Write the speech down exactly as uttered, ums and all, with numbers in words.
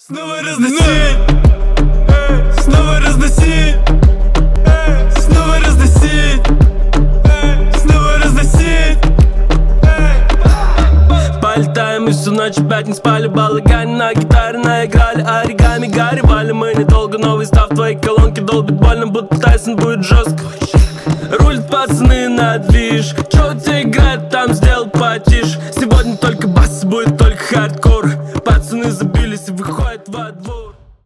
Снова разносить, снова разносить, снова разносить, снова разносить. Полетаем и всю ночь опять не спали. Балагане на гитаре наиграли, оригами горевали. Мы недолго, новый став, твои колонки долбит больно, будто Тайсон будет жестко. Рулят пацаны на движ, чё у тебя играет там здесь?